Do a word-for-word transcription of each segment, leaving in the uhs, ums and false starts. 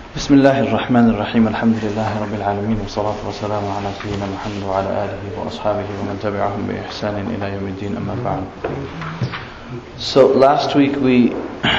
بسم الله الرحمن الرحيم الحمد لله رب العالمين والصلاة والسلام على سيدنا محمد وعلى آله وأصحابه ومن تبعهم بإحسان إلى يوم الدين أما بعد. So last week we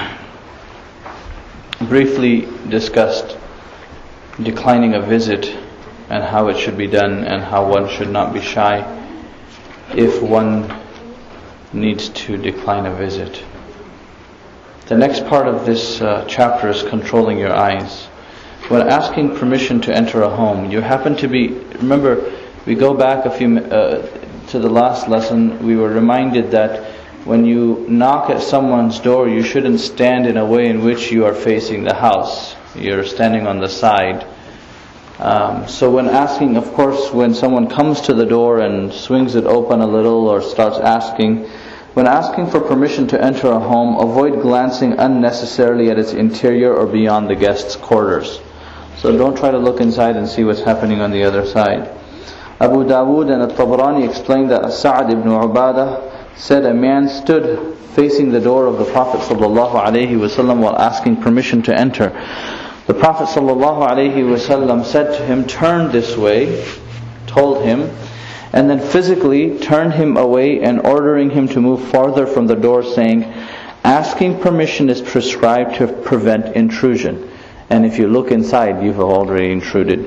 briefly discussed declining a visit and how it should be done and how one should not be shy if one needs to decline a visit. The next part of this uh, chapter is controlling your eyes. When asking permission to enter a home, you happen to be, remember we go back a few uh, to the last lesson, we were reminded that when you knock at someone's door, you shouldn't stand in a way in which you are facing the house. You're standing on the side. Um, so when asking, of course, when someone comes to the door and swings it open a little or starts asking, when asking for permission to enter a home, avoid glancing unnecessarily at its interior or beyond the guest's quarters. So don't try to look inside and see what's happening on the other side. Abu Dawood and At-Tabarani explained that Sa'ad ibn Ubadah said a man stood facing the door of the Prophet ﷺ while asking permission to enter. The Prophet ﷺ said to him, "Turn this way," told him, and then physically turned him away and ordering him to move farther from the door, saying, "Asking permission is prescribed to prevent intrusion. And if you look inside, you've already intruded."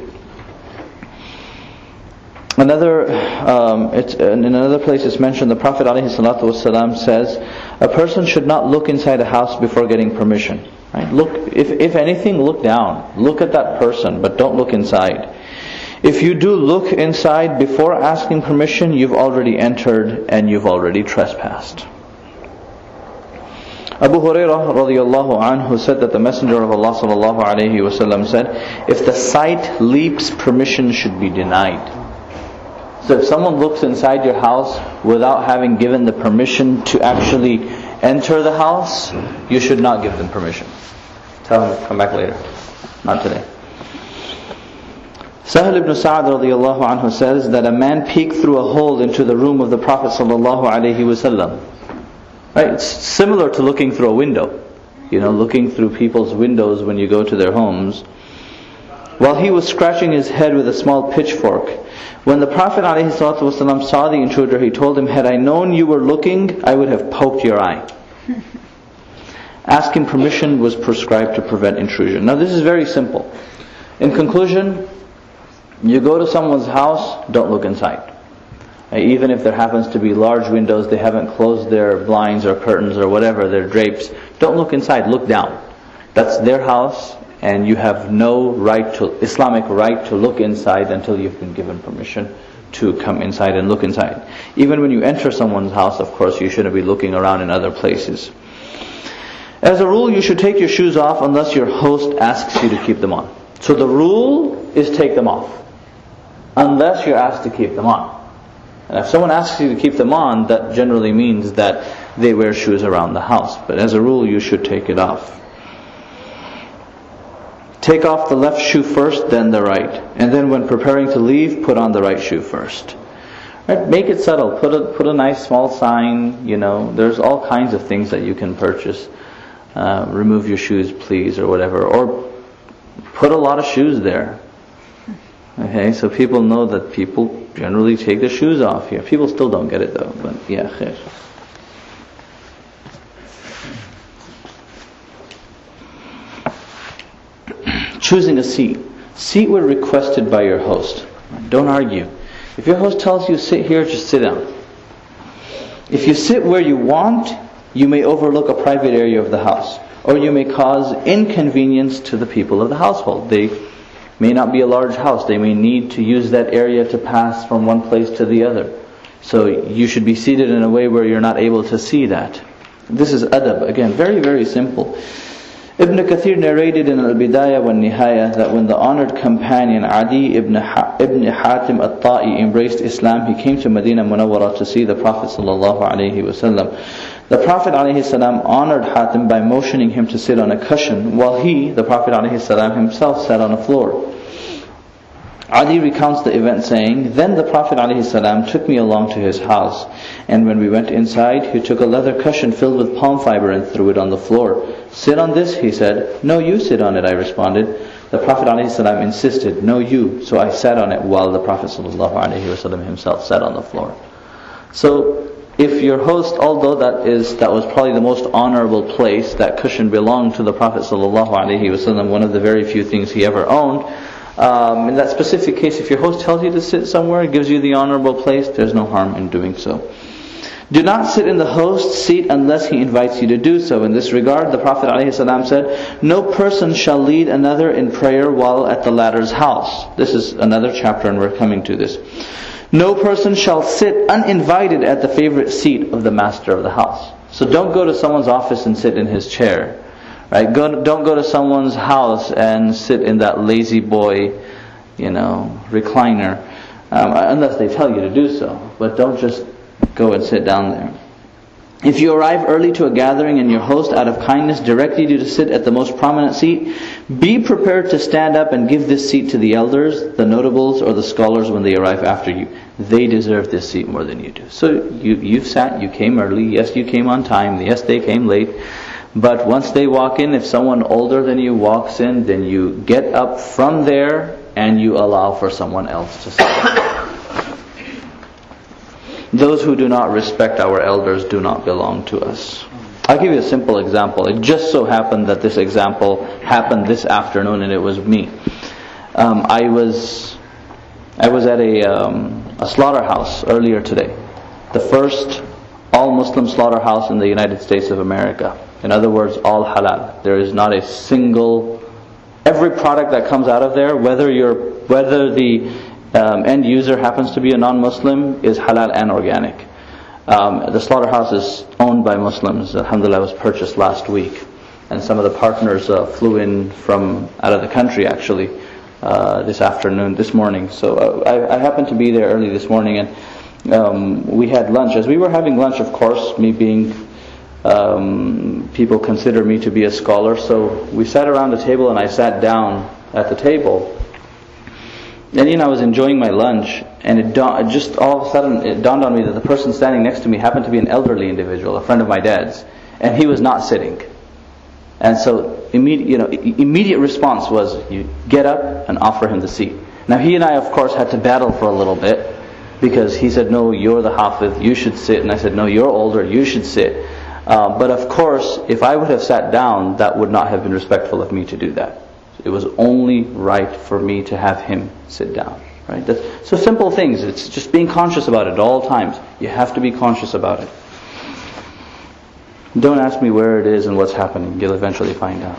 Another, um, it's, in another place it's mentioned, the Prophet ﷺ says, a person should not look inside a house before getting permission. Right? Look, if if anything, look down. Look at that person, but don't look inside. If you do look inside before asking permission, you've already entered and you've already trespassed. Abu Hurairah radiyallahu anhu said that the Messenger of Allah sallallahu alayhi wasallam said, if the sight leaps, permission should be denied. So if someone looks inside your house without having given the permission to actually enter the house, you should not give them permission. Tell them to come back later. Not today. Sahal ibn Sa'ad radiyallahu anhu says that a man peeked through a hole into the room of the Prophet sallallahu alayhi wasallam. Right? It's similar to looking through a window. You know, looking through people's windows when you go to their homes. While he was scratching his head with a small pitchfork, when the Prophet ﷺ saw the intruder, he told him, "Had I known you were looking, I would have poked your eye." Asking permission was prescribed to prevent intrusion. Now this is very simple. In conclusion, you go to someone's house, don't look inside. Even if there happens to be large windows, they haven't closed their blinds or curtains or whatever, their drapes, don't look inside, look down. That's their house, and you have no right to, Islamic right to look inside until you've been given permission to come inside and look inside. Even when you enter someone's house, of course, you shouldn't be looking around in other places. As a rule, you should take your shoes off unless your host asks you to keep them on. So the rule is take them off, unless you're asked to keep them on. And if someone asks you to keep them on, that generally means that they wear shoes around the house. But as a rule, you should take it off. Take off the left shoe first, then the right. And then when preparing to leave, put on the right shoe first. Right? Make it subtle. Put a, put a nice small sign, you know. There's all kinds of things that you can purchase. Uh, remove your shoes, please, or whatever. Or put a lot of shoes there. Okay, so people know that people generally take their shoes off here. People still don't get it though, but yeah, khair. Choosing a seat. Seat where requested by your host. Don't argue. If your host tells you sit here, just sit down. If you sit where you want, you may overlook a private area of the house, or you may cause inconvenience to the people of the household. They may not be a large house. They may need to use that area to pass from one place to the other. So you should be seated in a way where you're not able to see that. This is adab. Again, very, very simple. Ibn Kathir narrated in Al-Bidayah wa Nihaya that when the honored companion Adi ibn, ha- ibn Hatim al-Ta'i embraced Islam, he came to Medina Munawwara to see the Prophet sallallahu alaihi wasallam. The Prophet ﷺ honored Hatim by motioning him to sit on a cushion, while he, the Prophet ﷺ himself, sat on a floor. Adi recounts the event saying, "Then the Prophet ﷺ took me along to his house, and when we went inside, he took a leather cushion filled with palm fiber and threw it on the floor. Sit on this, he said. No, you sit on it, I responded. The Prophet ﷺ insisted, no, you. So I sat on it while the Prophet ﷺ himself sat on the floor. So if your host, although that is that was probably the most honorable place, that cushion belonged to the Prophet ﷺ, one of the very few things he ever owned. Um, in that specific case, if your host tells you to sit somewhere, gives you the honorable place, there's no harm in doing so. Do not sit in the host's seat unless he invites you to do so. In this regard, the Prophet ﷺ said, no person shall lead another in prayer while at the latter's house. This is another chapter and we're coming to this. No person shall sit uninvited at the favorite seat of the master of the house. So don't go to someone's office and sit in his chair. Right? Go, don't go to someone's house and sit in that lazy boy, you know, recliner. Um, unless they tell you to do so. But don't just go and sit down there. If you arrive early to a gathering and your host out of kindness directed you to sit at the most prominent seat, be prepared to stand up and give this seat to the elders, the notables, or the scholars when they arrive after you. They deserve this seat more than you do. So you, you've sat, you came early, yes you came on time, yes they came late. But once they walk in, if someone older than you walks in, then you get up from there and you allow for someone else to sit. Those who do not respect our elders do not belong to us. I'll give you a simple example. It just so happened that this example happened this afternoon, and it was me. Um, I was I was at a um, a slaughterhouse earlier today, the first all-Muslim slaughterhouse in the United States of America. In other words, all halal. There is not a single. Every product that comes out of there, whether you're whether the Um, end user happens to be a non-Muslim, is halal and organic. Um, the slaughterhouse is owned by Muslims. Alhamdulillah, it was purchased last week, and some of the partners uh, flew in from out of the country actually uh, this afternoon, this morning. So uh, I, I happened to be there early this morning, and um, we had lunch. As we were having lunch, of course, me being um, people consider me to be a scholar, so we sat around the table, and I sat down at the table. And you know, I was enjoying my lunch, and it da- just all of a sudden it dawned on me that the person standing next to me happened to be an elderly individual, a friend of my dad's, and he was not sitting. And so, immediate, you know, immediate response was, you get up and offer him the seat. Now he and I, of course, had to battle for a little bit, because he said, no, you're the hafiz, you should sit, and I said, no, you're older, you should sit. Uh, but of course, if I would have sat down, that would not have been respectful of me to do that. It was only right for me to have him sit down. Right? That's, so simple things. It's just being conscious about it at all times. You have to be conscious about it. Don't ask me where it is and what's happening. You'll eventually find out.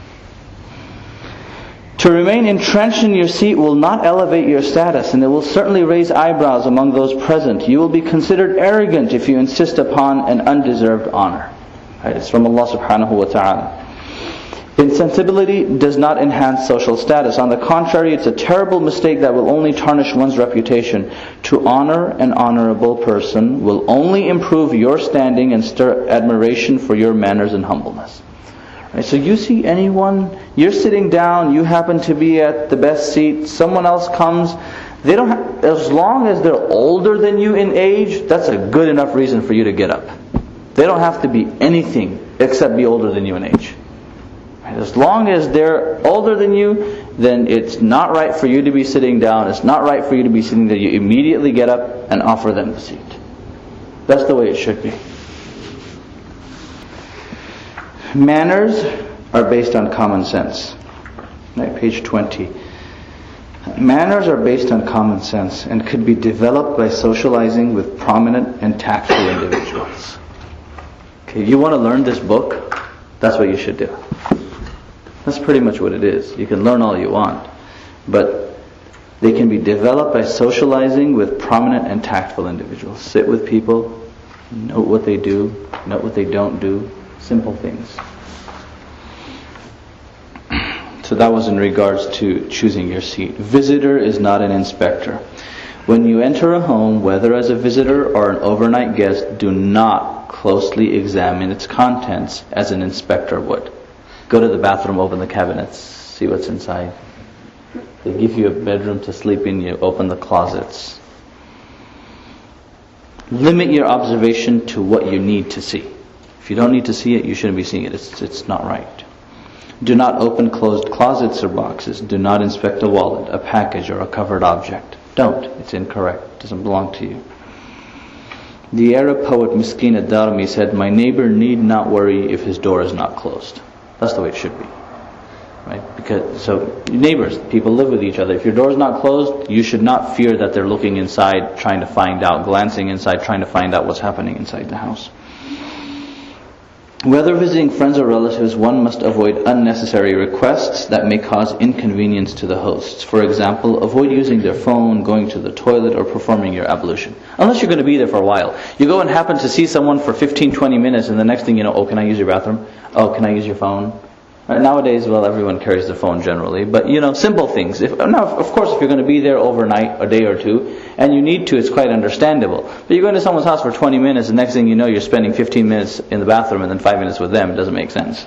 To remain entrenched in your seat will not elevate your status, and it will certainly raise eyebrows among those present. You will be considered arrogant if you insist upon an undeserved honor. Right? It's from Allah subhanahu wa ta'ala. Insensibility does not enhance social status. On the contrary, it's a terrible mistake that will only tarnish one's reputation. To honor an honorable person will only improve your standing and stir admiration for your manners and humbleness. Right, so you see anyone, you're sitting down, you happen to be at the best seat, someone else comes, they don't have, as long as they're older than you in age, that's a good enough reason for you to get up. They don't have to be anything except be older than you in age. As long as they're older than you, then it's not right for you to be sitting down. It's not right for you to be sitting there. You immediately get up and offer them the seat. That's the way it should be. Manners are based on common sense. Right, page twenty. Manners are based on common sense and could be developed by socializing with prominent and tactful individuals. Okay, you want to learn this book? That's what you should do. That's pretty much what it is. You can learn all you want, but they can be developed by socializing with prominent and tactful individuals. Sit with people, note what they do, note what they don't do, simple things. So that was in regards to choosing your seat. Visitor is not an inspector. When you enter a home, whether as a visitor or an overnight guest, do not closely examine its contents as an inspector would. Go to the bathroom, open the cabinets, see what's inside. They give you a bedroom to sleep in, you open the closets. Limit your observation to what you need to see. If you don't need to see it, you shouldn't be seeing it. It's, it's not right. Do not open closed closets or boxes. Do not inspect a wallet, a package, or a covered object. Don't. It's incorrect. It doesn't belong to you. The Arab poet Miskin ad-Darimi said, "My neighbor need not worry if his door is not closed." That's the way it should be. Right? Because, so, neighbors, people live with each other. If your door is not closed, you should not fear that they're looking inside, trying to find out, glancing inside, trying to find out what's happening inside the house. Whether visiting friends or relatives, one must avoid unnecessary requests that may cause inconvenience to the hosts. For example, avoid using their phone, going to the toilet, or performing your ablution. Unless you're going to be there for a while. You go and happen to see someone for fifteen, twenty minutes, and the next thing you know, oh, can I use your bathroom? Oh, can I use your phone? Right, nowadays, well, everyone carries their phone generally, but you know, simple things. If, now, of course, if you're going to be there overnight, a day or two, and you need to, it's quite understandable. But you go into someone's house for twenty minutes, and the next thing you know, you're spending fifteen minutes in the bathroom and then five minutes with them. It doesn't make sense.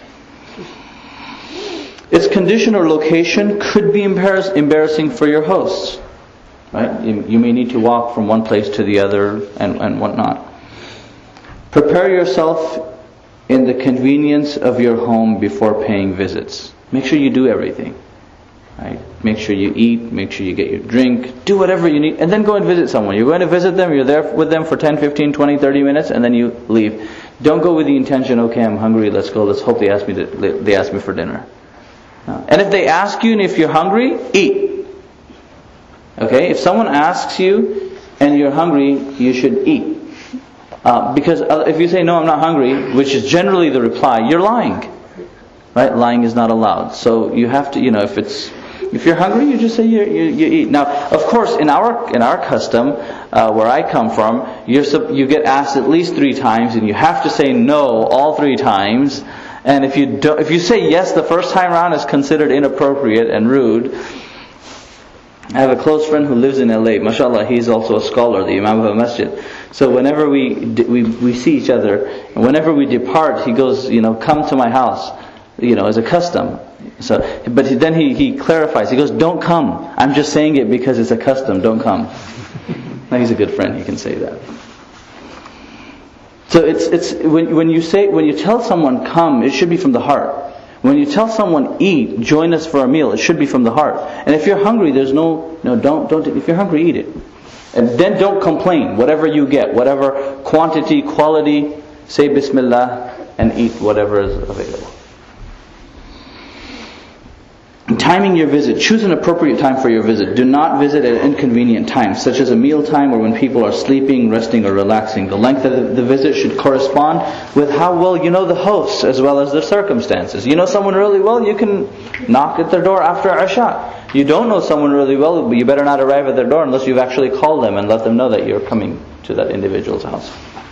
Its condition or location could be embarrass- embarrassing for your hosts. Right? You, you may need to walk from one place to the other and, and whatnot. Prepare yourself in the convenience of your home before paying visits. Make sure you do everything. Right? Make sure you eat, make sure you get your drink, do whatever you need, and then go and visit someone. You're going to visit them, you're there with them for ten, fifteen, twenty, thirty minutes, and then you leave. Don't go with the intention, okay, I'm hungry, let's go, let's hope they ask me to, they ask me for dinner. No. And if they ask you and if you're hungry, eat. Okay? If someone asks you and you're hungry, you should eat. Uh, because if you say, no, I'm not hungry, which is generally the reply, you're lying. Right? Lying is not allowed. So you have to, you know, if it's, if you're hungry, you just say you, you, you eat. Now, of course, in our in our custom, uh, where I come from, you're you get asked at least three times, and you have to say no all three times. And if you do, if you say yes the first time around, it's considered inappropriate and rude. I have a close friend who lives in L A. MashaAllah, he's also a scholar, the Imam of a masjid. So whenever we we we see each other, and whenever we depart, he goes, you know, come to my house, you know, as a custom. So, but then he he clarifies. He goes, don't come. I'm just saying it because it's a custom. Don't come. Now he's a good friend. He can say that. So it's it's when when you say when you tell someone come, it should be from the heart. When you tell someone eat, join us for a meal, it should be from the heart. And if you're hungry, there's no no don't don't. If you're hungry, eat it, and then don't complain. Whatever you get, whatever quantity, quality, say Bismillah and eat whatever is available. Timing your visit. Choose an appropriate time for your visit. Do not visit at inconvenient times, such as a meal time or when people are sleeping, resting, or relaxing. The length of the visit should correspond with how well you know the hosts as well as their circumstances. You know someone really well, you can knock at their door after Isha. You don't know someone really well, but you better not arrive at their door unless you've actually called them and let them know that you're coming to that individual's house.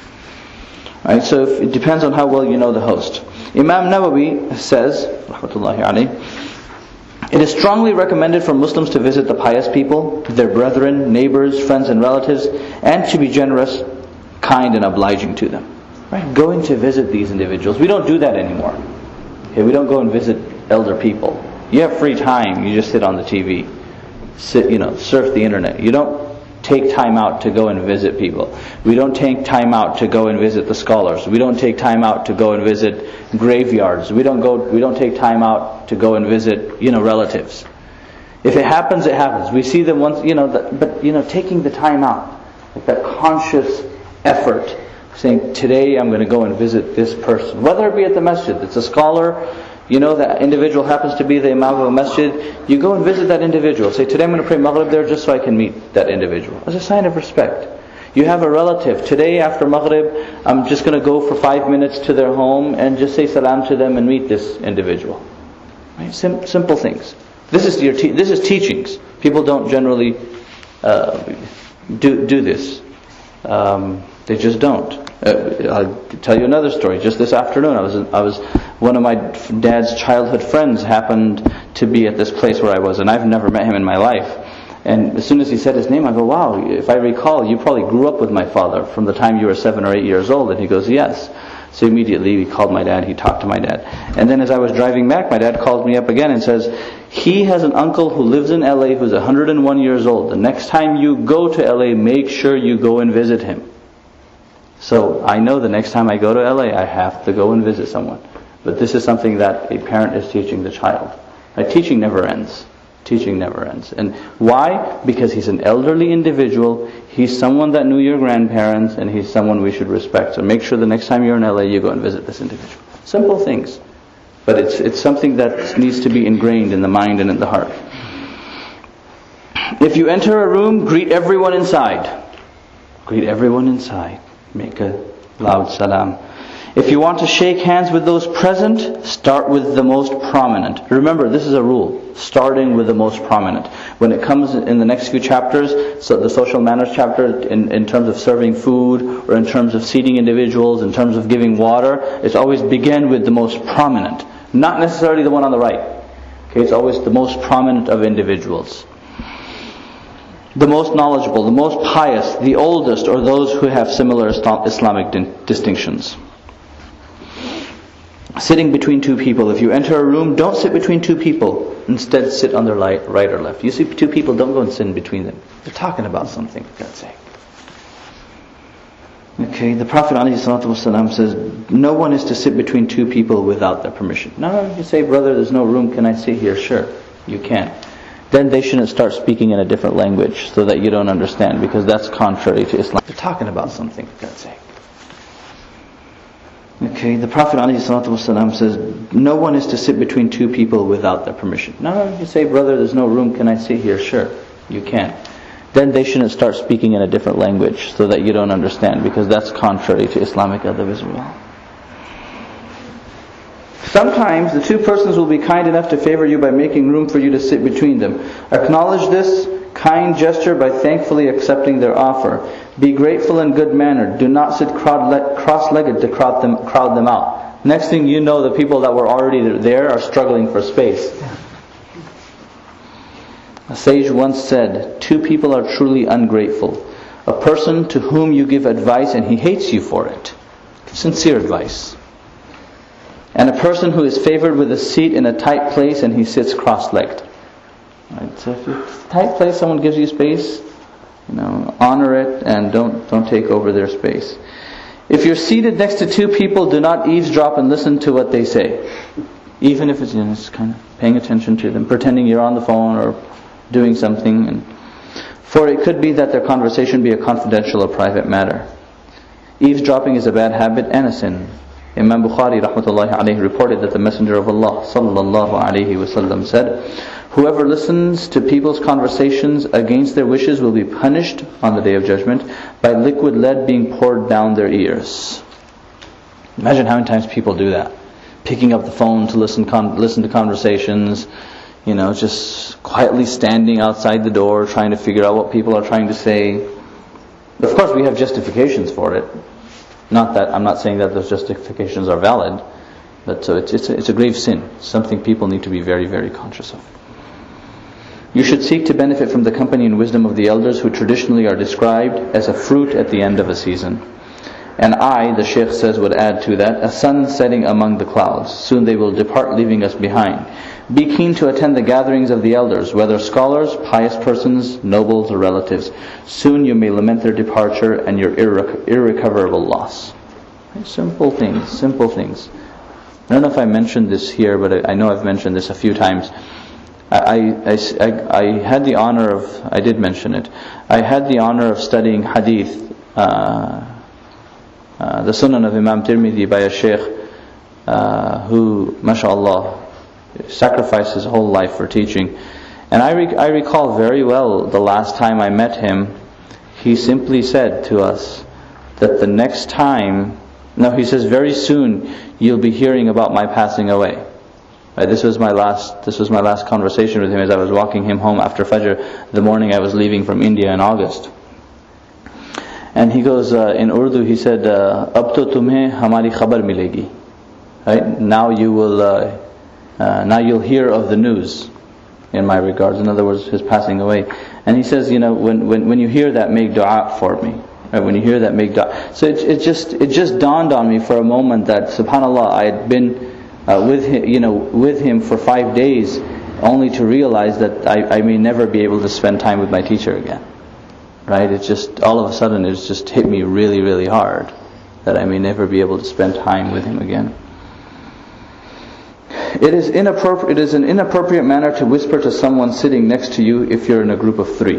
Alright, so if, it depends on how well you know the host. Imam Nawawi says, rahmatullahi alayhi, it is strongly recommended for Muslims to visit the pious people, their brethren, neighbors, friends and relatives, and to be generous, kind and obliging to them. Right? Going to visit these individuals. We don't do that anymore. Okay, we don't go and visit elder people. You have free time, you just sit on the T V, sit, you know, surf the internet. You don't take time out to go and visit people. We don't take time out to go and visit the scholars. We don't take time out to go and visit graveyards. We don't go. We don't take time out to go and visit, you know, relatives. If it happens, it happens. We see them once, you know. The, but you know, taking the time out, like that conscious effort, saying, today I'm going to go and visit this person, whether it be at the masjid. It's a scholar. You know, that individual happens to be the imam of a masjid. You go and visit that individual. Say, today I'm going to pray Maghrib there just so I can meet that individual. As a sign of respect. You have a relative. Today after Maghrib, I'm just going to go for five minutes to their home and just say salam to them and meet this individual. Right? Sim- simple things. This is your te- this is teachings. People don't generally uh, do do this. Um, they just don't. Uh, I'll tell you another story. Just this afternoon, I was I was one of my dad's childhood friends happened to be at this place where I was, and I've never met him in my life. And as soon as he said his name, I go, wow, if I recall, you probably grew up with my father from the time you were seven or eight years old. And he goes, yes. So immediately he called my dad, he talked to my dad. And then as I was driving back, my dad called me up again and says, he has an uncle who lives in L A who's one hundred one years old. The next time you go to L A, make sure you go and visit him. So I know the next time I go to L A, I have to go and visit someone. But this is something that a parent is teaching the child. Right? Teaching never ends. Teaching never ends. And why? Because he's an elderly individual, he's someone that knew your grandparents, and he's someone we should respect. So make sure the next time you're in L A, you go and visit this individual. Simple things. But it's it's something that needs to be ingrained in the mind and in the heart. If you enter a room, greet everyone inside. Greet everyone inside. Make a loud salam. If you want to shake hands with those present, start with the most prominent. Remember, this is a rule. Starting with the most prominent. When it comes in the next few chapters, so the social manners chapter, in, in terms of serving food, or in terms of seating individuals, in terms of giving water, it's always begin with the most prominent. Not necessarily the one on the right. Okay, it's always the most prominent of individuals. The most knowledgeable, the most pious, the oldest, or those who have similar Islamic distinctions. Sitting between two people. If you enter a room, don't sit between two people. Instead, sit on their right or left. You see two people, don't go and sit in between them. They're talking about something, for God's sake. Okay, the Prophet ﷺ says, no one is to sit between two people without their permission. No, you say, brother, there's no room, can I sit here? Sure, you can. Then they shouldn't start speaking in a different language so that you don't understand, because that's contrary to Islam. They're talking about something, for God's sake. Okay, the Prophet ﷺ says, no one is to sit between two people without their permission. No, you say, brother, there's no room, can I sit here? Sure, you can. Then they shouldn't start speaking in a different language so that you don't understand, because that's contrary to Islamic adab as well. Sometimes the two persons will be kind enough to favor you by making room for you to sit between them. Acknowledge this kind gesture by thankfully accepting their offer. Be grateful and good-mannered. Do not sit cross-legged to crowd them, crowd them out. Next thing you know, the people that were already there are struggling for space. A sage once said, two people are truly ungrateful. A person to whom you give advice and he hates you for it. Sincere advice. And a person who is favored with a seat in a tight place and he sits cross-legged. Right? So if it's a tight place, someone gives you space, you know, honor it and don't don't take over their space. If you're seated next to two people, do not eavesdrop and listen to what they say. Even if it's, you know, just kind of paying attention to them, pretending you're on the phone or doing something. And, for it could be that their conversation be a confidential or private matter. Eavesdropping is a bad habit and a sin. Imam Bukhari rahmatullahi alayhi reported that the Messenger of Allah sallallahu alayhi wasallam said, whoever listens to people's conversations against their wishes will be punished on the Day of Judgment by liquid lead being poured down their ears. Imagine how many times people do that. Picking up the phone to listen con- listen to conversations, you know, just quietly standing outside the door trying to figure out what people are trying to say. Of course we have justifications for it. Not that, I'm not saying that those justifications are valid, but so it's, it's, a, it's a grave sin. Something people need to be very, very conscious of. You should seek to benefit from the company and wisdom of the elders who traditionally are described as a fruit at the end of a season. And I, the Shaykh says, would add to that, a sun setting among the clouds. Soon they will depart, leaving us behind. Be keen to attend the gatherings of the elders, whether scholars, pious persons, nobles, or relatives. Soon you may lament their departure and your irre- irrecoverable loss. Simple things, simple things. I don't know if I mentioned this here, but I, I know I've mentioned this a few times. I, I, I, I had the honor of, I did mention it, I had the honor of studying hadith, uh, uh, the Sunan of Imam Tirmidhi by a Shaykh uh, who, mashallah, sacrificed his whole life for teaching. And I, rec- I recall very well the last time I met him, he simply said to us that the next time, no, he says, very soon you'll be hearing about my passing away. Right, this was my last. This was my last conversation with him as I was walking him home after Fajr the morning I was leaving from India in August. And he goes uh, in Urdu. He said, "Ab to tumhe hamari khabar milegi." Right, now you will. Uh, uh, now you'll hear of the news. In my regards, in other words, his passing away. And he says, you know, when when when you hear that, make dua for me. Right, when you hear that, make dua. So it it just it just dawned on me for a moment that, subhanallah, I had been. Uh, with him, you know, with him for five days, only to realize that I, I may never be able to spend time with my teacher again. Right? It just all of a sudden it just hit me really, really hard. that I may never be able to spend time with him again. It is inappropriate. It is an inappropriate manner to whisper to someone sitting next to you if you're in a group of three.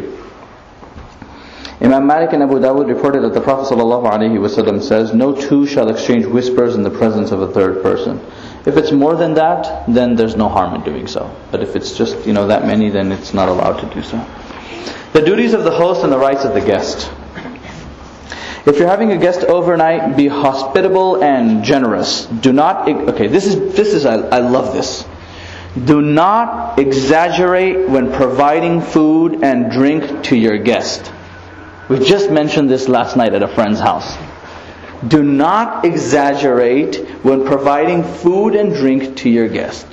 Imam Malik and Abu Dawud reported that the Prophet ﷺ says, "No two shall exchange whispers in the presence of a third person." If it's more than that, then there's no harm in doing so. But if it's just, you know, that many, then it's not allowed to do so. The duties of the host and the rights of the guest. If you're having a guest overnight, be hospitable and generous. Do not, okay, this is, this is, I, I love this. Do not exaggerate when providing food and drink to your guest. We just mentioned this last night at a friend's house. Do not exaggerate when providing food and drink to your guest.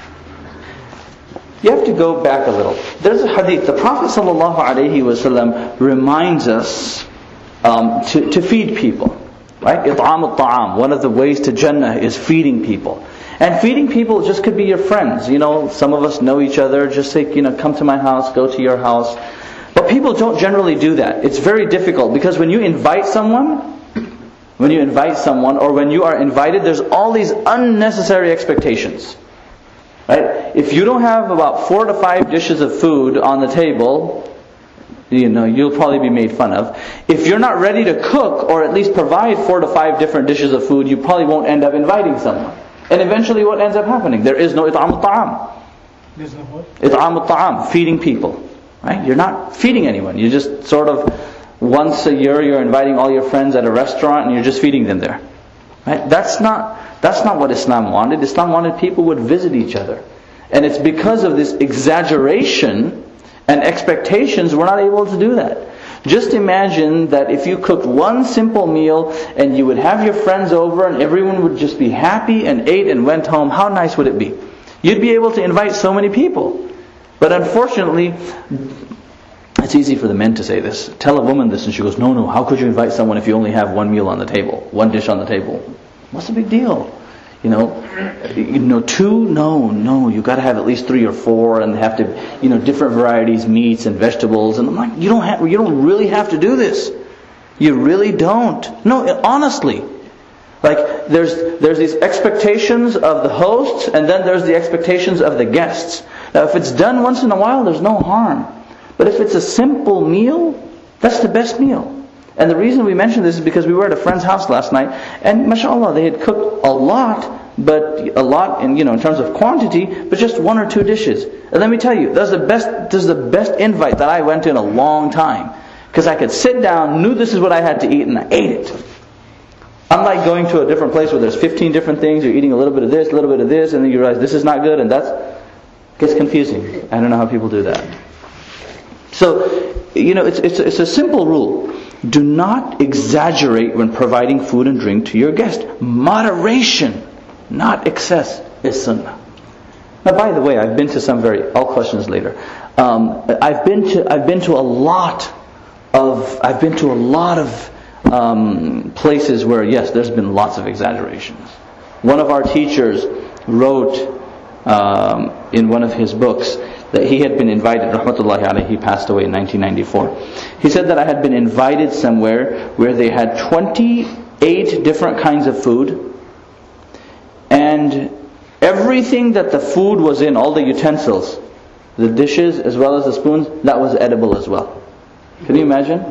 You have to go back a little. There's a hadith. The Prophet ﷺ reminds us um, to, to feed people. Right? It'am al-ta'am. One of the ways to Jannah is feeding people. And feeding people just could be your friends. You know, some of us know each other. Just say, you know, come to my house, go to your house. But people don't generally do that. It's very difficult because when you invite someone, when you invite someone or when you are invited, there's all these unnecessary expectations. Right? If you don't have about four to five dishes of food on the table, you know, you'll probably be made fun of. If you're not ready to cook or at least provide four to five different dishes of food, you probably won't end up inviting someone. And eventually what ends up happening? There is no it'am al-ta'am. There's no what? It'am al-ta'am, feeding people. Right? You're not feeding anyone. You just sort of, once a year you're inviting all your friends at a restaurant and you're just feeding them there. Right? That's not that's not what Islam wanted. Islam wanted people would visit each other. And it's because of this exaggeration and expectations we're not able to do that. Just imagine that if you cooked one simple meal and you would have your friends over and everyone would just be happy and ate and went home, how nice would it be? You'd be able to invite so many people. But unfortunately, it's easy for the men to say this. Tell a woman this and she goes, no, no, how could you invite someone if you only have one meal on the table? One dish on the table? What's the big deal? You know, you know, two? No, no, you got to have at least three or four and have to, you know, different varieties, meats and vegetables. And I'm like, you don't have, you don't really have to do this. You really don't. No, honestly. Like, there's there's these expectations of the hosts and then there's the expectations of the guests. Now, if it's done once in a while, there's no harm. But if it's a simple meal, that's the best meal. And the reason we mentioned this is because we were at a friend's house last night, and mashallah, they had cooked a lot, but a lot in you know in terms of quantity, but just one or two dishes. And let me tell you, that's the best. This is the best invite that I went to in a long time, because I could sit down, knew this is what I had to eat, and I ate it. Unlike going to a different place where there's fifteen different things, you're eating a little bit of this, a little bit of this, and then you realize this is not good, and that's gets confusing. I don't know how people do that. So, you know, it's it's it's a simple rule. Do not exaggerate when providing food and drink to your guest. Moderation, not excess, is sunnah. Now, by the way, I've been to some very all questions later. Um, I've been to I've been to a lot of I've been to a lot of um, places where yes, there's been lots of exaggerations. One of our teachers wrote um, in one of his books that he had been invited, rahmatullahi alayhi, he passed away in nineteen ninety-four. He said that I had been invited somewhere where they had twenty-eight different kinds of food, and everything that the food was in, all the utensils, the dishes as well as the spoons, that was edible as well. Can you imagine?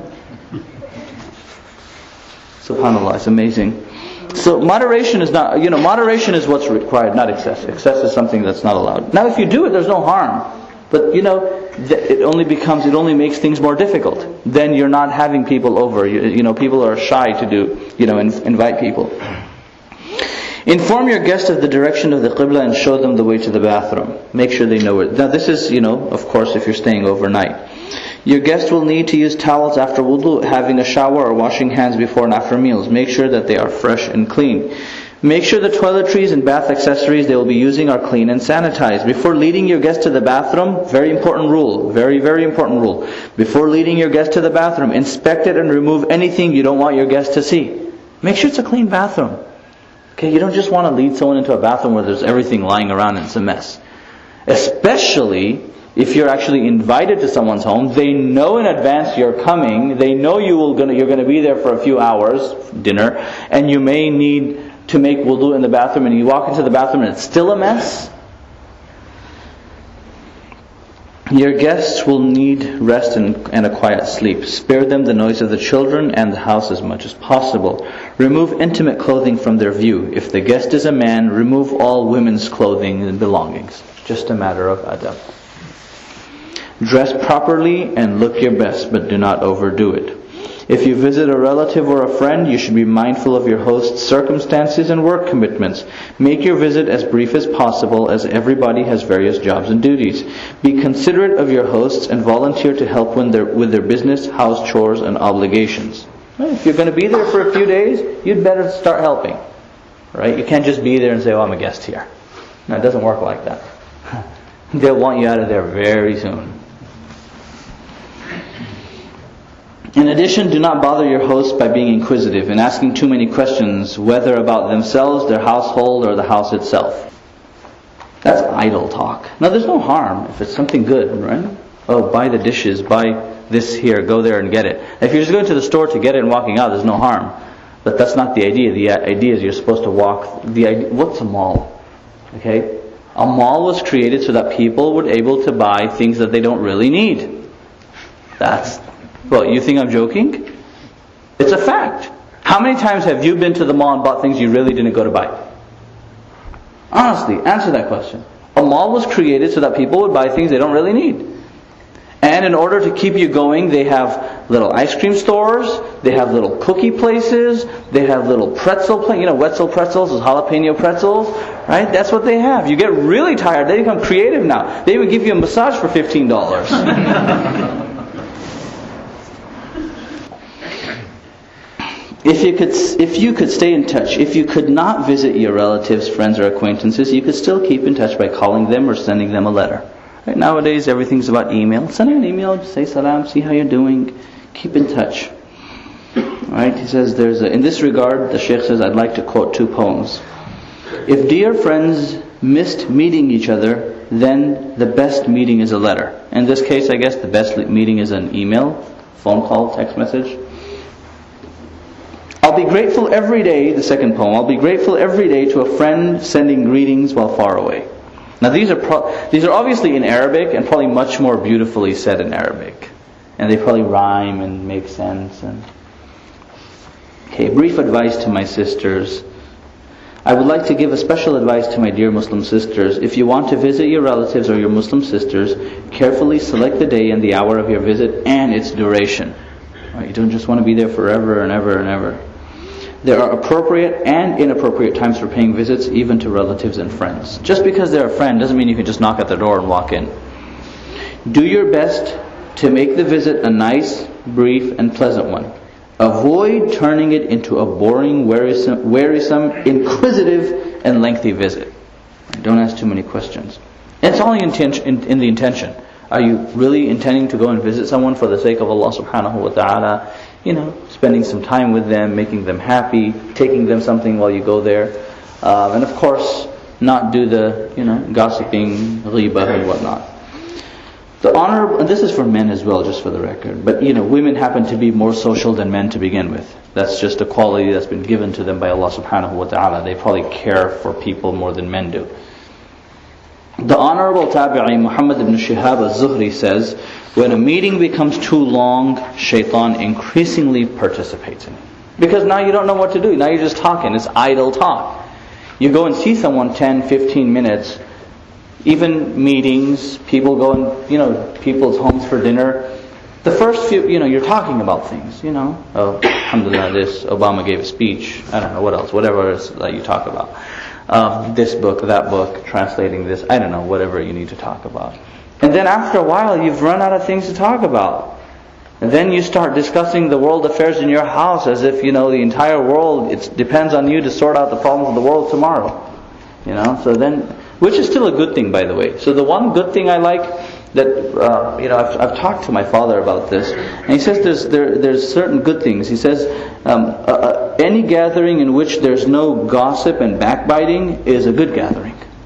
Subhanallah, it's amazing. So moderation is not, you know, moderation is what's required, not excess. Excess is something that's not allowed. Now if you do it, there's no harm. But you know, it only becomes, it only makes things more difficult. Then you're not having people over. You, you know, people are shy to do, you know, invite people. Inform your guest of the direction of the Qibla and show them the way to the bathroom. Make sure they know it. Now this is, you know, of course, if you're staying overnight. Your guest will need to use towels after wudu, having a shower or washing hands before and after meals. Make sure that they are fresh and clean. Make sure the toiletries and bath accessories they will be using are clean and sanitized. Before leading your guest to the bathroom, very important rule, very, very important rule. Before leading your guest to the bathroom, inspect it and remove anything you don't want your guest to see. Make sure it's a clean bathroom. Okay, you don't just want to lead someone into a bathroom where there's everything lying around and it's a mess. Especially If you're actually invited to someone's home, they know in advance you're coming. They know you will gonna, you're going to be there for a few hours, dinner, and you may need to make wudu in the bathroom, and you walk into the bathroom and it's still a mess. Your guests will need rest and, and a quiet sleep. Spare them the noise of the children and the house as much as possible. Remove intimate clothing from their view. If the guest is a man, remove all women's clothing and belongings. Just a matter of adab. Dress properly and look your best, but do not overdo it. If you visit a relative or a friend, you should be mindful of your host's circumstances and work commitments. Make your visit as brief as possible, as everybody has various jobs and duties. Be considerate of your hosts and volunteer to help when they're, with their business, house chores, and obligations. If you're going to be there for a few days, you'd better start helping. Right? You can't just be there and say, oh, I'm a guest here. No, it doesn't work like that. They'll want you out of there very soon. In addition, do not bother your host by being inquisitive and asking too many questions, whether about themselves, their household, or the house itself. That's idle talk. Now, there's no harm if it's something good, right? Oh, buy the dishes, buy this here, go there and get it. If you're just going to the store to get it and walking out, there's no harm. But that's not the idea. The idea is you're supposed to walk. The idea, what's a mall? Okay, a mall was created so that people were able to buy things that they don't really need. That's. Well, you think I'm joking? It's a fact. How many times have you been to the mall and bought things you really didn't go to buy? Honestly, answer that question. A mall was created so that people would buy things they don't really need. And in order to keep you going, they have little ice cream stores, they have little cookie places, they have little pretzel places, you know, Wetzel pretzels, those jalapeno pretzels, right? That's what they have. You get really tired, they become creative now. They even give you a massage for fifteen dollars. If you could, if you could stay in touch, if you could not visit your relatives, friends, or acquaintances, you could still keep in touch by calling them or sending them a letter. Right? Nowadays, everything's about email. Send them an email, just say salam, see how you're doing, keep in touch. Right? He says, there's a, in this regard, the Shaykh says, I'd like to quote two poems. If dear friends missed meeting each other, then the best meeting is a letter. In this case, I guess the best meeting is an email, phone call, text message. I'll be grateful every day, the second poem, I'll be grateful every day to a friend sending greetings while far away. Now these are pro- these are obviously in Arabic and probably much more beautifully said in Arabic. And they probably rhyme and make sense. And okay, brief advice to my sisters. I would like to give a special advice to my dear Muslim sisters. If you want to visit your relatives or your Muslim sisters, carefully select the day and the hour of your visit and its duration. Right? You don't just want to be there forever and ever and ever. There are appropriate and inappropriate times for paying visits, even to relatives and friends. Just because they're a friend doesn't mean you can just knock at their door and walk in. Do your best to make the visit a nice, brief, and pleasant one. Avoid turning it into a boring, wearisome, wearisome inquisitive, and lengthy visit. Don't ask too many questions. It's all in, in, in the intention. Are you really intending to go and visit someone for the sake of Allah subhanahu wa ta'ala? You know, spending some time with them, making them happy, taking them something while you go there. Uh, and of course, not do the, you know, gossiping, ghibah and whatnot. The honor, and this is for men as well, just for the record, but you know, women happen to be more social than men to begin with. That's just a quality that's been given to them by Allah subhanahu wa ta'ala. They probably care for people more than men do. The Honorable Tabi'i Muhammad ibn Shihab al-Zuhri says, when a meeting becomes too long, shaitan increasingly participates in it. Because now you don't know what to do. Now you're just talking. It's idle talk. You go and see someone ten, fifteen minutes. Even meetings, people go and, you know, people's homes for dinner. The first few, you know, you're talking about things, you know. Oh, alhamdulillah, this, Obama gave a speech. I don't know, what else, whatever it is that you talk about. Um, this book, that book, translating this, I don't know, whatever you need to talk about. And then after a while, you've run out of things to talk about. And then you start discussing the world affairs in your house as if, you know, the entire world, it depends on you to sort out the problems of the world tomorrow. You know, so then, which is still a good thing, by the way. So the one good thing I like, that, uh, you know, I've, I've talked to my father about this, and he says there's there, there's certain good things. He says, um, uh, uh, any gathering in which there's no gossip and backbiting is a good gathering.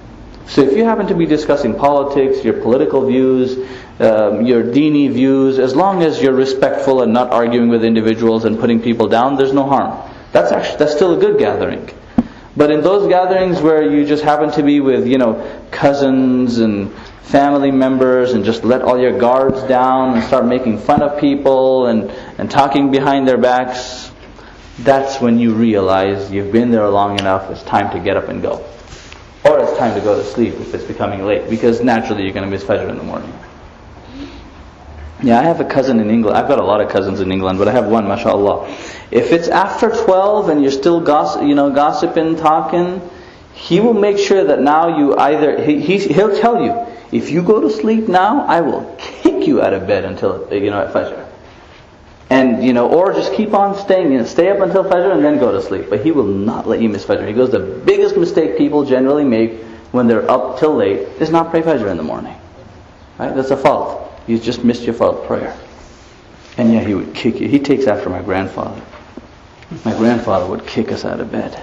So if you happen to be discussing politics, your political views, um, your dini views, as long as you're respectful and not arguing with individuals and putting people down, there's no harm. That's actually that's still a good gathering. But in those gatherings where you just happen to be with, you know, cousins and family members and just let all your guards down and start making fun of people and, and talking behind their backs, that's when you realize you've been there long enough, it's time to get up and go. Or it's time to go to sleep if it's becoming late, because naturally you're going to miss Fajr in the morning. Yeah, I have a cousin in England. I've got a lot of cousins in England, but I have one, mashallah. If it's after twelve and you're still gossip, you know, gossiping, talking, he will make sure that now you either, he, he, he'll tell you, if you go to sleep now, I will kick you out of bed until, you know, at Fajr. And, you know, or just keep on staying, you know, stay up until Fajr and then go to sleep. But he will not let you miss Fajr. He goes, the biggest mistake people generally make when they're up till late is not pray Fajr in the morning. Right? That's a fault. You just missed your fault prayer. And yeah, he would kick you. He takes after my grandfather. My grandfather would kick us out of bed.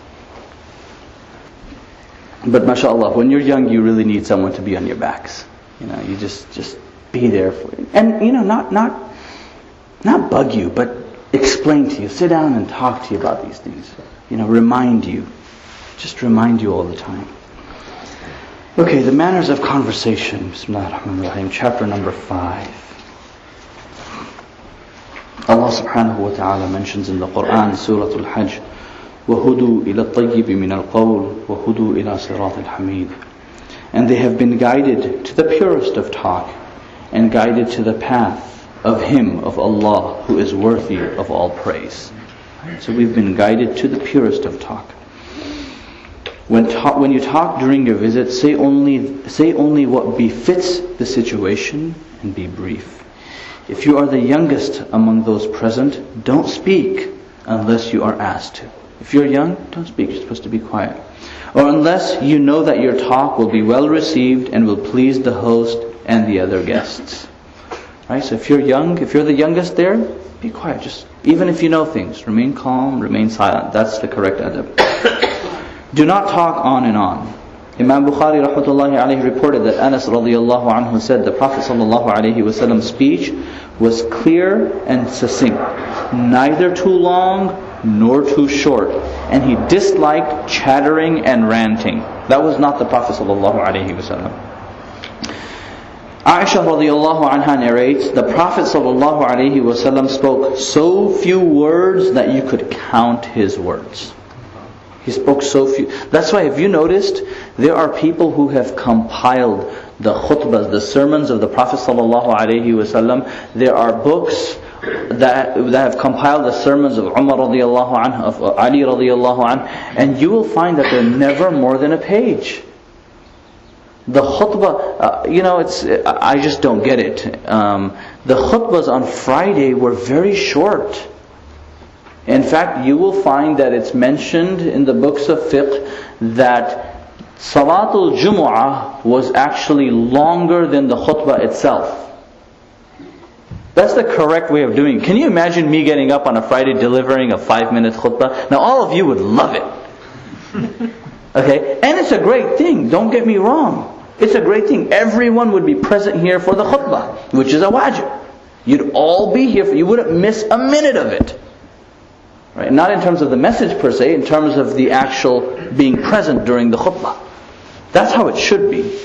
But mashallah, when you're young, you really need someone to be on your backs. You know, you just, just be there for you. And, you know, not, not, not bug you, but explain to you. Sit down and talk to you about these things. You know, remind you. Just remind you all the time. Okay, the manners of conversation. Bismillah ar-Rahman ar-Rahim. Chapter number five. Allah subhanahu wa ta'ala mentions in the Quran, Surah Al-Hajj, وَهُدُوا إِلَى الطَّيِّبِ مِنَ الْقَوْلِ وَهُدُوا إِلَى صِرَاطِ الْحَمِيدِ. And they have been guided to the purest of talk and guided to the path of Him, of Allah, who is worthy of all praise. So we've been guided to the purest of talk. When ta- when you talk during your visit, say only say only what befits the situation and be brief. If you are the youngest among those present, don't speak unless you are asked to. If you're young, don't speak. You're supposed to be quiet. Or unless you know that your talk will be well received and will please the host and the other guests. Right? So if you're young, if you're the youngest there, be quiet. Just even if you know things, remain calm, remain silent. That's the correct adab. Do not talk on and on. Imam Bukhari rahmatullahi alayhi reported that Anas radiallahu anhu said the Prophet sallallahu alayhi wasallam's speech was clear and succinct, neither too long nor too short, and he disliked chattering and ranting. That was not the Prophet sallallahu alayhi wasallam. Aisha radiallahu anha narrates, the Prophet sallallahu alayhi wasallam spoke so few words that you could count his words. He spoke so few. That's why, if you noticed, there are people who have compiled the khutbahs, the sermons of the Prophet sallallahu alaihi wasallam. There are books that that have compiled the sermons of Umar radiallahu anhu, of Ali radiallahu anhu, and you will find that they're never more than a page. The khutbah, uh, you know, it's I just don't get it. Um, the khutbahs on Friday were very short. In fact, you will find that it's mentioned in the books of fiqh that Salatul Jumu'ah was actually longer than the khutbah itself. That's the correct way of doing it. Can you imagine me getting up on a Friday delivering a five-minute khutbah? Now all of you would love it. Okay? And it's a great thing, don't get me wrong. It's a great thing. Everyone would be present here for the khutbah, which is a wajib. You'd all be here, for, you wouldn't miss a minute of it. Right? Not in terms of the message per se, in terms of the actual being present during the khutbah. That's how it should be.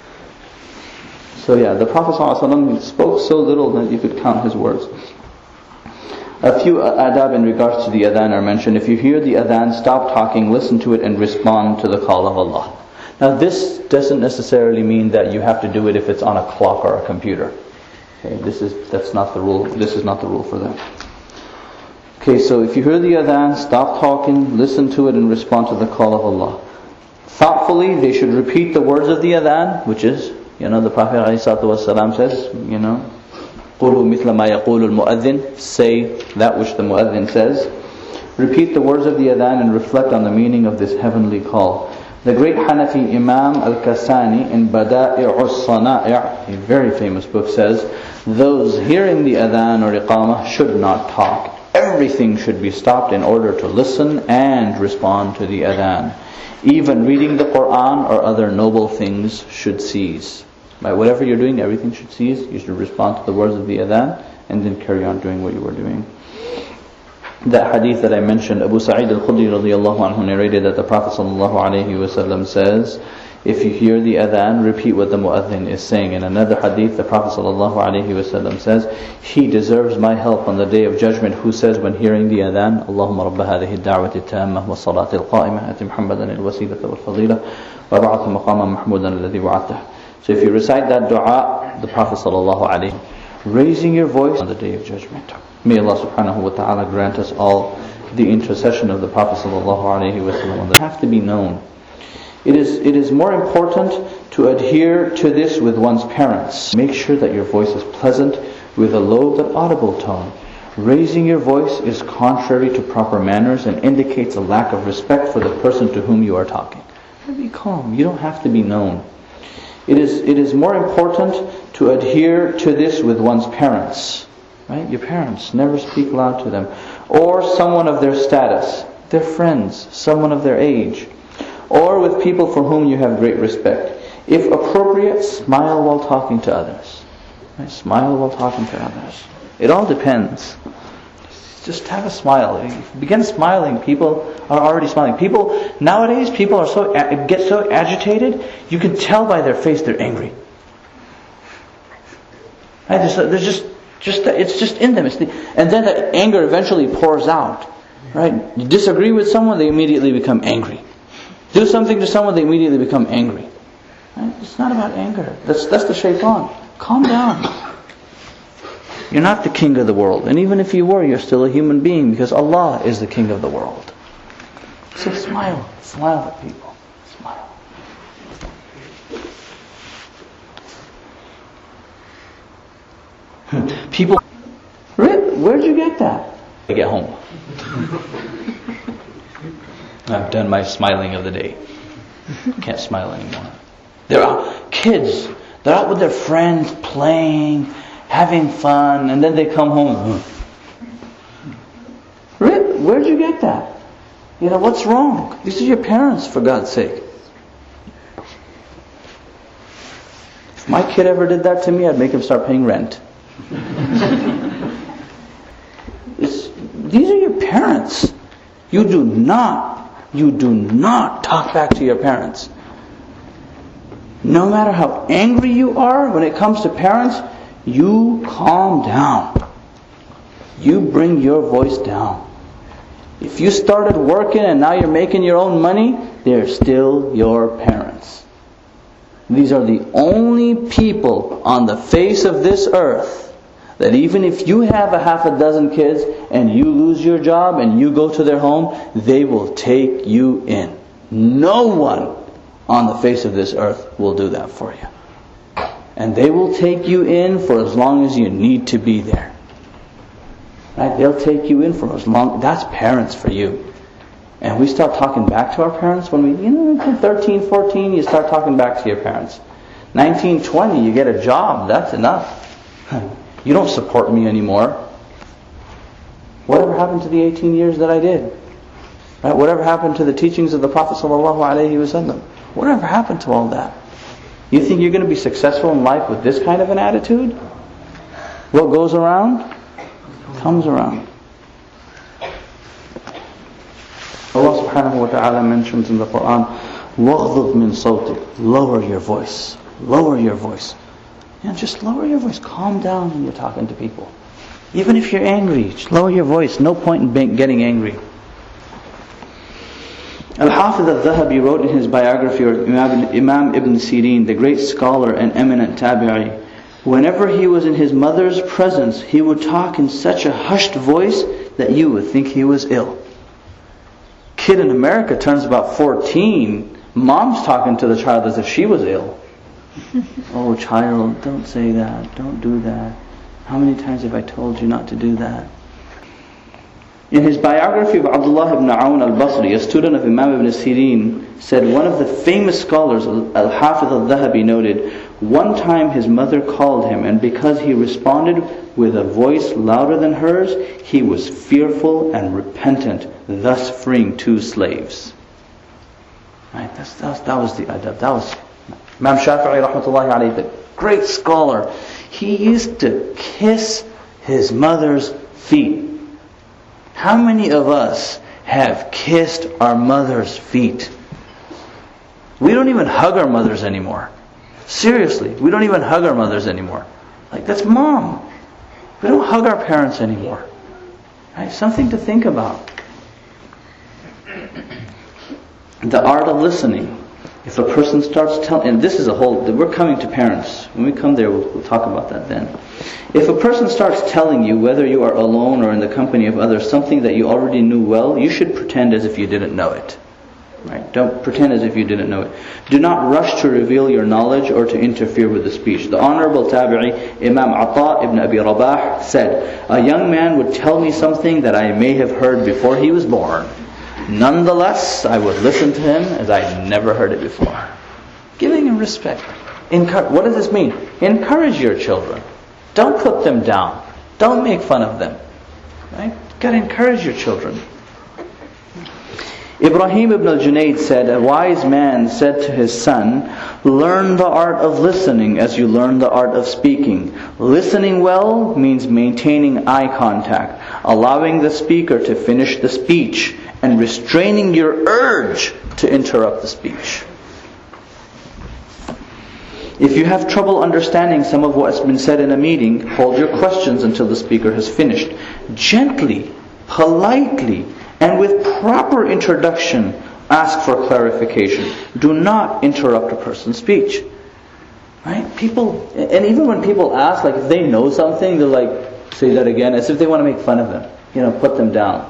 So yeah, the Prophet ﷺ spoke so little that you could count his words. A few adab in regards to the adhan are mentioned. If you hear the adhan, stop talking, listen to it and respond to the call of Allah. Now this doesn't necessarily mean that you have to do it if it's on a clock or a computer. Okay, this is that's not the rule. This is not the rule for that. Okay, so if you hear the adhan, stop talking, listen to it and respond to the call of Allah. Thoughtfully, they should repeat the words of the adhan, which is, you know, the Prophet ﷺ says, you know, قُولُوا مِثْلَ مَا يَقُولُ الْمُؤَذِّنِ, say that which the mu'adhin says. Repeat the words of the adhan and reflect on the meaning of this heavenly call. The great Hanafi Imam Al-Kasani in Bada'i'us Sana'i', a very famous book, says, those hearing the adhan or iqamah should not talk. everything should be stopped in order to listen and respond to the adhan. Even reading the Quran or other noble things should cease. By whatever you're doing, everything should cease. You should respond to the words of the adhan and then carry on doing what you were doing. That hadith that I mentioned, Abu Sa'id al-Khudri radiyallahu anhu narrated that the Prophet sallallahu alayhi wasallam says, if you hear the adhan, repeat what the mu'adhin is saying. In another hadith, the Prophet sallallahu alayhi wasallam says, he deserves my help on the day of judgment, who says when hearing the adhan, Allahumma rabba hadhihi ad-da'wati at-tammah wa salati al-qa'imah ati Muhammadan al-wasilata wal-fadila wa ba'athu maqaman mahmudan alladhi wa'atah. So if you recite that dua, the Prophet sallallahu alayhi wasallam, raising your voice on the day of judgment. May Allah subhanahu wa ta'ala grant us all the intercession of the Prophet sallallahu alayhi wasallam. They have to be known. It is, it is more important to adhere to this with one's parents. Make sure that your voice is pleasant with a low but audible tone. Raising your voice is contrary to proper manners and indicates a lack of respect for the person to whom you are talking. Be calm. You don't have to be known. It is, it is more important to adhere to this with one's parents. Right? Your parents, never speak loud to them. Or someone of their status, their friends, someone of their age. Or with people for whom you have great respect. If appropriate, smile while talking to others. Right? Smile while talking to others. It all depends. Just have a smile. If you begin smiling, people are already smiling. People nowadays, people are so get so agitated. You can tell by their face they're angry. Right? There's, there's just, just it's just in them. It's the, and then the anger eventually pours out. Right? You disagree with someone, they immediately become angry. Do something to someone, they immediately become angry. Right? It's not about anger. That's that's the shaitan. Calm down. You're not the king of the world. And even if you were, you're still a human being, because Allah is the king of the world. So smile. Smile at people. Smile. People, where'd you get that? I get home. I've done my smiling of the day. Can't smile anymore. They're out, kids, they're out with their friends playing, having fun, and then they come home. Rip, where'd you get that? You know, what's wrong? These are your parents, for God's sake. If my kid ever did that to me, I'd make him start paying rent. It's, these are your parents. You do not, you do not talk back to your parents. No matter how angry you are when it comes to parents, you calm down. You bring your voice down. If you started working and now you're making your own money, they're still your parents. These are the only people on the face of this earth that even if you have a half a dozen kids and you lose your job and you go to their home, they will take you in. No one on the face of this earth will do that for you. And they will take you in for as long as you need to be there. Right? They'll take you in for as long. That's parents for you. And we start talking back to our parents when we, you know, thirteen, fourteen, you start talking back to your parents. nineteen, twenty, you get a job. That's enough. You don't support me anymore. Whatever happened to the eighteen years that I did? Right? Whatever happened to the teachings of the Prophet sallallahu alaihi wasallam? Whatever happened to all that? You think you're going to be successful in life with this kind of an attitude? What goes around comes around. Allah subhanahu wa ta'ala mentions in the Quran, وَغْضُضْ مِنْ صَوْتِكَ, lower your voice. Lower your voice. You know, just lower your voice. Calm down when you're talking to people. Even if you're angry, just lower your voice. No point in getting angry. Al-Hafiz al-Dhahabi wrote in his biography of Imam Ibn Sirin, the great scholar and eminent tabi'i, whenever he was in his mother's presence, he would talk in such a hushed voice that you would think he was ill. Kid in America turns about fourteen, mom's talking to the child as if she was ill. Oh child, don't say that, don't do that. How many times have I told you not to do that? In his biography of Abdullah ibn Aoun al-Basri, a student of Imam ibn Sirin, said one of the famous scholars, Al-Hafiz al-Dhahabi, noted, One time his mother called him, and because he responded with a voice louder than hers, he was fearful and repentant, thus freeing two slaves. Right? That's, that, was, that was the adab. That was Imam Shafi'i rahmatullahi alayhi, the great scholar. He used to kiss his mother's feet. How many of us have kissed our mother's feet? We don't even hug our mothers anymore. Seriously, we don't even hug our mothers anymore. Like, that's mom. We don't hug our parents anymore. Right? Something to think about. The art of listening. If a person starts telling, and this is a whole, we're coming to parents. When we come there, we'll, we'll talk about that then. If a person starts telling you, whether you are alone or in the company of others, something that you already knew well, you should pretend as if you didn't know it. Right? Don't pretend as if you didn't know it. Do not rush to reveal your knowledge or to interfere with the speech. The Honorable Tabi'i, Imam Ata ibn Abi Rabah, said, a young man would tell me something that I may have heard before he was born. Nonetheless, I would listen to him as I had never heard it before. Giving him respect. Encourage, what does this mean? Encourage your children. Don't put them down. Don't make fun of them. Right? You've got to encourage your children. Ibrahim ibn al-Junayd said, a wise man said to his son, learn the art of listening as you learn the art of speaking. Listening well means maintaining eye contact, allowing the speaker to finish the speech, and restraining your urge to interrupt the speech. If you have trouble understanding some of what's been said in a meeting, hold your questions until the speaker has finished. Gently, politely, and with proper introduction, ask for clarification. Do not interrupt a person's speech. Right? People, and even when people ask, like if they know something, they're like, say that again, as if they want to make fun of them. You know, put them down.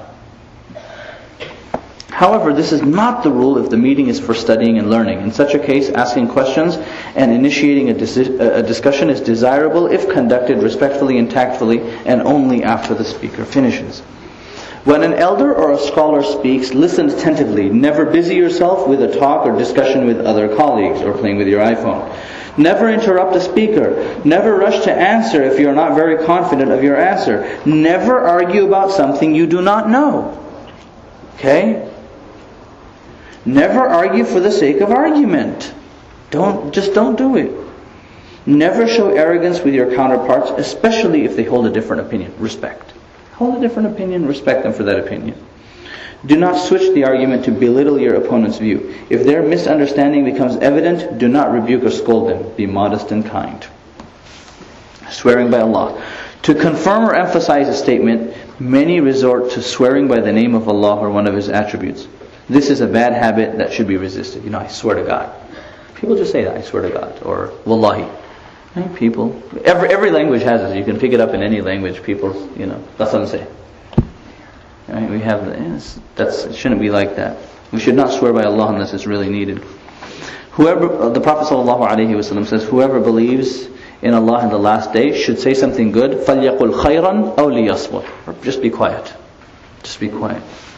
However, this is not the rule if the meeting is for studying and learning. In such a case, asking questions and initiating a, dis- a discussion is desirable if conducted respectfully and tactfully, and only after the speaker finishes. When an elder or a scholar speaks, listen attentively. Never busy yourself with a talk or discussion with other colleagues or playing with your iPhone. Never interrupt a speaker. Never rush to answer if you are not very confident of your answer. Never argue about something you do not know. Okay? Never argue for the sake of argument. Don't, just don't do it. Never show arrogance with your counterparts, especially if they hold a different opinion. Respect. Hold a different opinion, respect them for that opinion. Do not switch the argument to belittle your opponent's view. If their misunderstanding becomes evident, do not rebuke or scold them. Be modest and kind. Swearing by Allah. To confirm or emphasize a statement, many resort to swearing by the name of Allah or one of His attributes. This is a bad habit that should be resisted. You know, I swear to God. People just say that, I swear to God, or Wallahi. Right? People, every every language has it. You can pick it up in any language. People, you know, that's what I'm saying. Right? We have yes, that's it shouldn't be like that. We should not swear by Allah unless it's really needed. Whoever, the Prophet sallallahu alaihi wasallam says, whoever believes in Allah and the last day should say something good. فَلْيَقُلْ خَيْرًا أَوْ لِيَصْمُتْ. Or just be quiet. Just be quiet.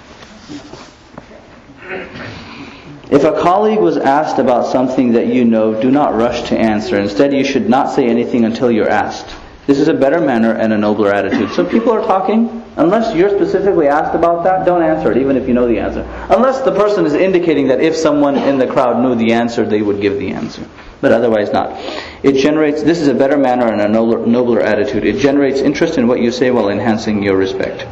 If a colleague was asked about something that you know, do not rush to answer. Instead, you should not say anything until you're asked. This is a better manner and a nobler attitude. So people are talking, unless you're specifically asked about that, don't answer it, even if you know the answer. Unless the person is indicating that if someone in the crowd knew the answer, they would give the answer. But otherwise not. It generates, this is a better manner and a nobler, nobler attitude. It generates interest in what you say while enhancing your respect.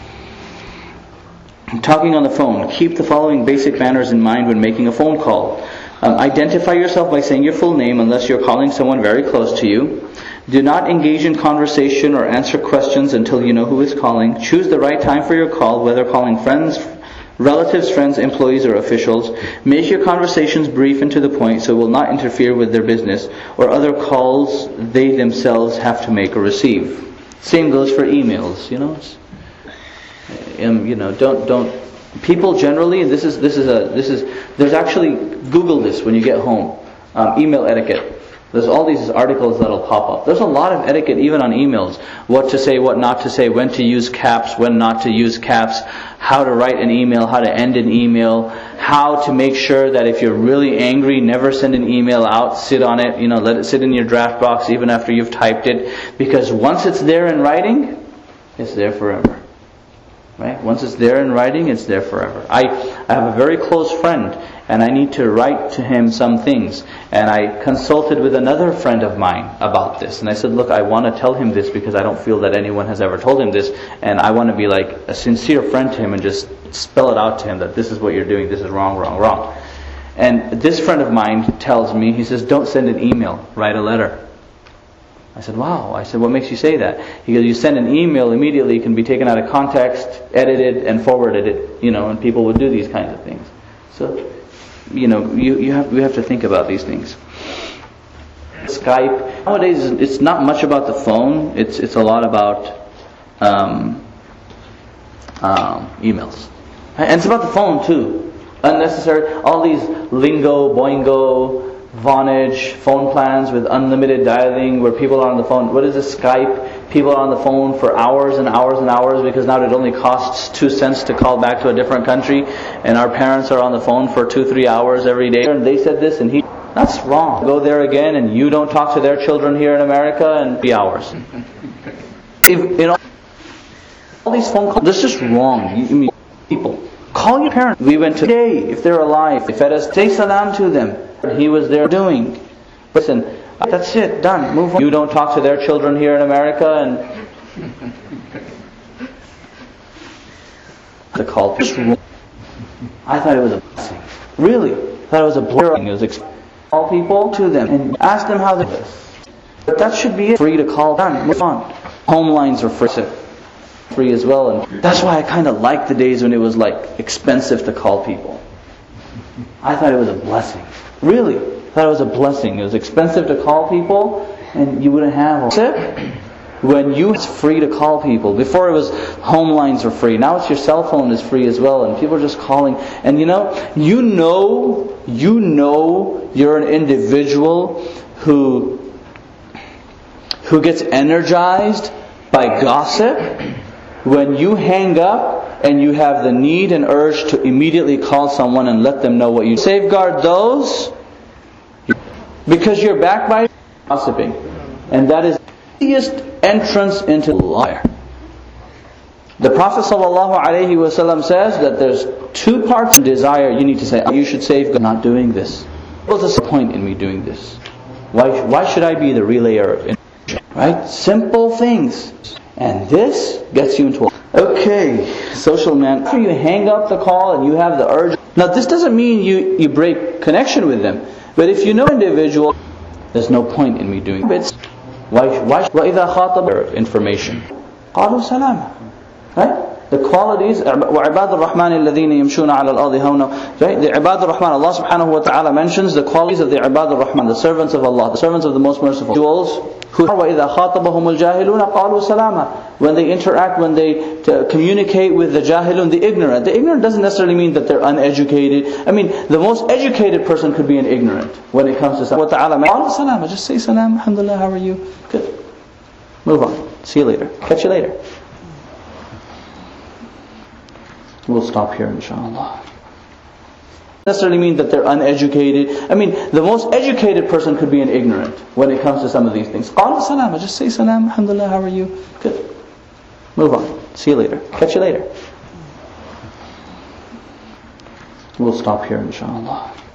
Talking on the phone. Keep the following basic manners in mind when making a phone call. Um, identify yourself by saying your full name unless you're calling someone very close to you. Do not engage in conversation or answer questions until you know who is calling. Choose the right time for your call, whether calling friends, relatives, friends, employees, or officials. Make your conversations brief and to the point so it will not interfere with their business or other calls they themselves have to make or receive. Same goes for emails, you know. Um, you know, don't don't. People generally, this is this is a this is. There's actually Google this when you get home. Um, email etiquette. There's all these articles that'll pop up. There's a lot of etiquette even on emails. What to say, what not to say, when to use caps, when not to use caps, how to write an email, how to end an email, how to make sure that if you're really angry, never send an email out, sit on it, you know, let it sit in your draft box even after you've typed it. Because once it's there in writing, it's there forever. Right? Once it's there in writing, it's there forever. I, I have a very close friend, and I need to write to him some things. And I consulted with another friend of mine about this. And I said, look, I want to tell him this because I don't feel that anyone has ever told him this. And I want to be like a sincere friend to him and just spell it out to him that this is what you're doing, this is wrong, wrong, wrong. And this friend of mine tells me, he says, don't send an email, write a letter. I said, wow. I said, what makes you say that? He goes, you send an email, immediately it can be taken out of context, edited, and forwarded it, you know, and people would do these kinds of things. So, you know, you, you have we have to think about these things. Skype. Nowadays, it's not much about the phone. It's it's a lot about um, um, emails. And it's about the phone too. Unnecessary. All these lingo, boingo, Vonage, phone plans with unlimited dialing where people are on the phone. What is this Skype? People are on the phone for hours and hours and hours because now it only costs two cents to call back to a different country. And our parents are on the phone for two, three hours every day. And they said this and he... That's wrong. Go there again and you don't talk to their children here in America and three hours. If, in all, all these phone calls, this is just wrong. You, I mean, people, call your parents. We went today, if they're alive, they fed us, say salam to them. He was there doing. Listen, that's it, done, move on. You don't talk to their children here in America and... the call. I thought it was a blessing. Really? I thought it was a blessing. It was ex- call people to them and ask them how they do. But that should be it. Free to call. Done, move on. Home lines are free. Free as well. And that's why I kind of liked the days when it was like expensive to call people. I thought it was a blessing. Really, I thought it was a blessing. It was expensive to call people, and you wouldn't have it. When you it's free to call people. Before it was home lines were free. Now it's your cell phone is free as well, and people are just calling. And you know, you know, you know, you're an individual who who gets energized by gossip when you hang up. And you have the need and urge to immediately call someone and let them know what you safeguard those because you're backed by gossiping, and that is the easiest entrance into liar. The Prophet ﷺ says that there's two parts of desire you need to say. You should safeguard not doing this. What's the point in me doing this? Why why should I be the relayer of information? Right? Simple things. And this gets you into a... Okay, social man. After you hang up the call and you have the urge... Now this doesn't mean you, you break connection with them. But if you know individual, there's no point in me doing it. Why? Why? وَإِذَا خَاطَبَ information. قَالُوا سَلَامًا. Right? The qualities, وَعِبَادُ الرَّحْمَنِ الَّذِينَ يَمْشُونَ عَلَى الْأَرْضِ هَوْنًا. Right? The Ibad al-Rahman, Allah subhanahu wa ta'ala mentions the qualities of the Ibad al-Rahman, the servants of Allah, the servants of the most merciful. Who وَإِذَا خَاطَبَهُمُ الْجَاهِلُونَ قَالُوا سَلَامًا. When they interact, when they communicate with the jahilun, the ignorant. The ignorant doesn't necessarily mean that they're uneducated. I mean, the most educated person could be an ignorant when it comes to something. قَالُوا سَلَامًا. Just say salam, alhamdulillah, how are you? Good. Move on. See you later. Catch you later. We'll stop here, inshallah. Necessarily mean that they're uneducated. I mean, the most educated person could be an ignorant when it comes to some of these things. قَالُوا سَلَامًا. Just say salam, alhamdulillah, how are you? Good. Move on. See you later. Catch you later. We'll stop here, inshallah.